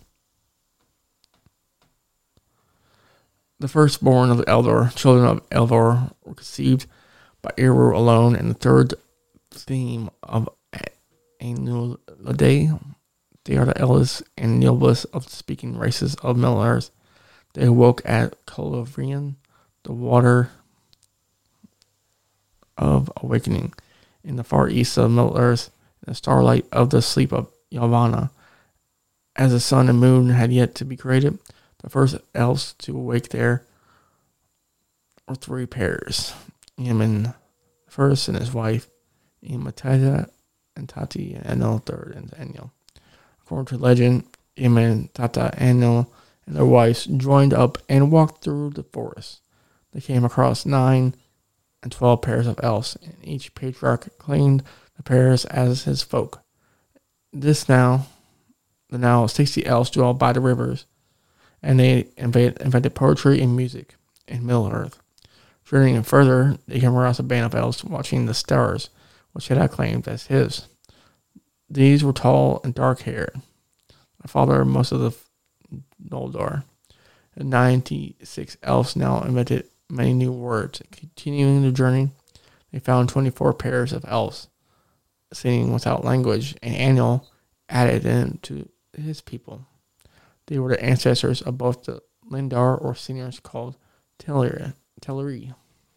The firstborn of the Eldor, children of Eldor, were conceived by Eru alone, and the third theme of Ainulade. They are the eldest and noblest of the speaking races of Middle-earth. They awoke at Colivrian, the water of awakening, in the far east of Middle-earth, in the starlight of the sleep of Yavanna. As the sun and moon had yet to be created, the first elves to awake there were three pairs. Eamon first and his wife, Eamatata and Tati, and Enel third and Enel. According to legend, Eamon, Tata, Enel, and their wives joined up and walked through the forest. They came across nine and twelve pairs of elves, and each patriarch claimed the pairs as his folk. This now, the now sixty elves dwell by the rivers, and they invented, invented poetry and music in Middle-earth. Journeying further, they came across a band of elves watching the stars, which had claimed as his. These were tall and dark-haired. The father of most of the Noldor. The ninety-six elves now invented many new words. Continuing the journey, they found twenty-four pairs of elves singing without language, and Anil added them to his people. They were the ancestors of both the Lindar, or seniors called Teleri. Teleri.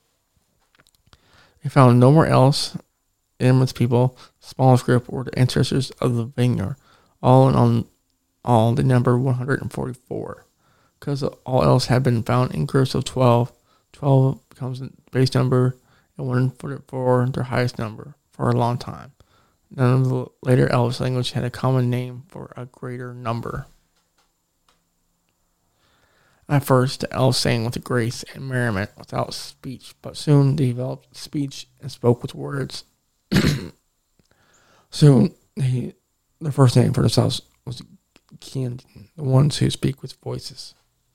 They found no more elves. Inman's people, the smallest group, were the ancestors of the Vanir. All in all, all the number one hundred forty-four. Because all elves had been found in groups of twelve, twelve becomes the base number, and one hundred forty-four their highest number for a long time. None of the later elves' language had a common name for a greater number. At first, the elves sang with grace and merriment without speech, but soon they developed speech and spoke with words. Soon, they, the first name for themselves was Kian, the ones who speak with voices.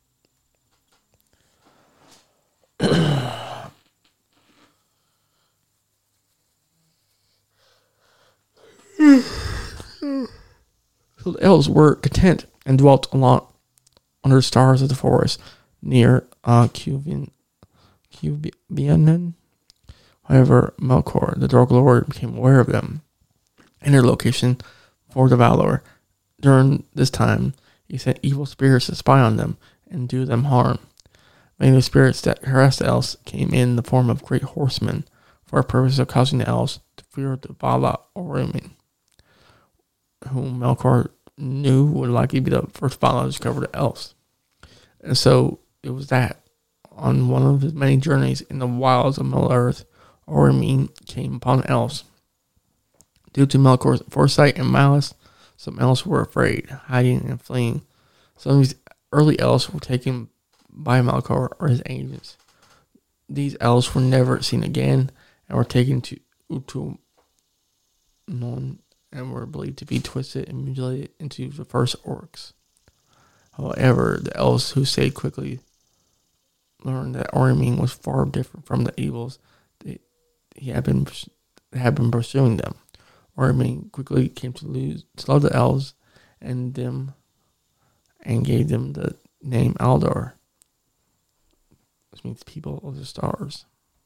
So the elves were content and dwelt along under the stars of the forest near uh, Cuvian, Cuvianen. However, Melkor, the Dark Lord, became aware of them and their location for the Valar. During this time, he sent evil spirits to spy on them and do them harm. Many of the spirits that harassed the elves came in the form of great horsemen for the purpose of causing the elves to fear the Vala Ormin, whom Melkor knew would likely be the first Vala to discover the elves. And so it was that, on one of his many journeys in the wilds of Middle-earth, Ormin came upon elves. Due to Melkor's foresight and malice, some elves were afraid, hiding and fleeing. Some of these early elves were taken by Melkor or his agents. These elves were never seen again and were taken to Utumnon and were believed to be twisted and mutilated into the first orcs. However, the elves who stayed quickly learned that Ormin was far different from the evils that he had been had been pursuing them. Ormin quickly came to lose to love the elves and them, and gave them the name Aldor, which means people of the stars.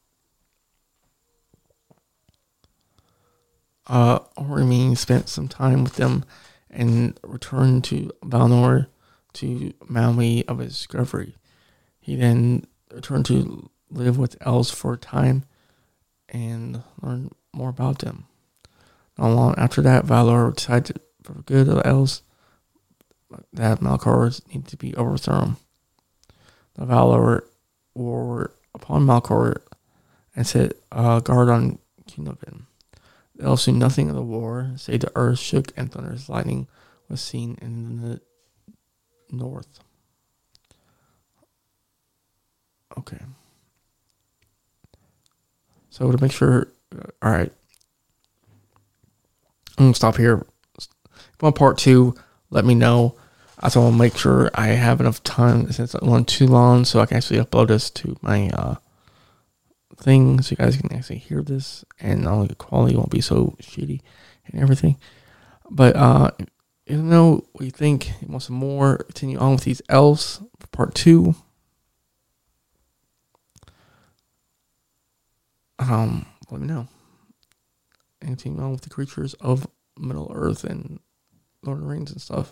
Uh, Ormin spent some time with them and returned to Valinor to Maui of his discovery. He then returned to live with elves for a time and learn more about them. Not long after that, Valar decided for the good of the elves that Melkor needed to be overthrown. The Valar were upon Melkor and set a guard on Cunoben. The elves knew nothing of the war, save the earth shook and thunderous lightning was seen in the north. Okay. So to make sure, uh, all right, I'm going to stop here. If you want part two, let me know. I also want to make sure I have enough time since it went too long so I can actually upload this to my uh, thing so you guys can actually hear this and not only the quality won't be so shitty and everything. But uh, you know what you think. You want some more? Continue on with these elves for part two. Um, let me know. Anything wrong with the creatures of Middle Earth and Lord of the Rings and stuff.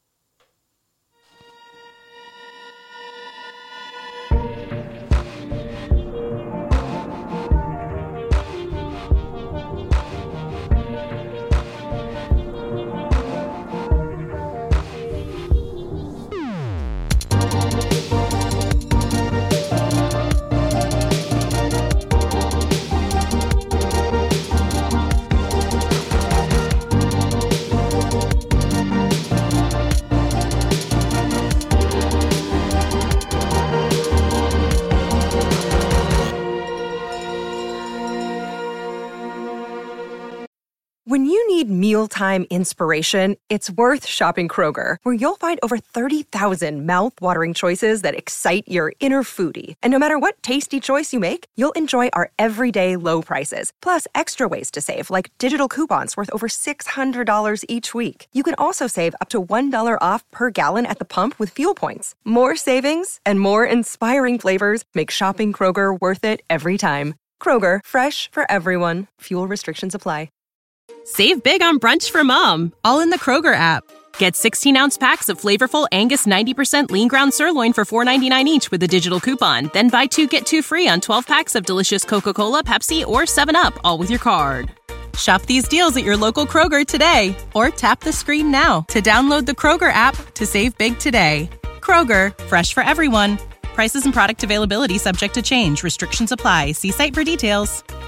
When you need mealtime inspiration, it's worth shopping Kroger, where you'll find over thirty thousand mouth-watering choices that excite your inner foodie. And no matter what tasty choice you make, you'll enjoy our everyday low prices, plus extra ways to save, like digital coupons worth over six hundred dollars each week. You can also save up to one dollar off per gallon at the pump with fuel points. More savings and more inspiring flavors make shopping Kroger worth it every time. Kroger, fresh for everyone. Fuel restrictions apply. Save big on brunch for mom, all in the Kroger app. Get sixteen-ounce packs of flavorful Angus ninety percent lean ground sirloin for four ninety-nine each with a digital coupon. Then buy two, get two free on twelve packs of delicious Coca-Cola, Pepsi, or seven up, all with your card. Shop these deals at your local Kroger today, or tap the screen now to download the Kroger app to save big today. Kroger, fresh for everyone. Prices and product availability subject to change. Restrictions apply. See site for details.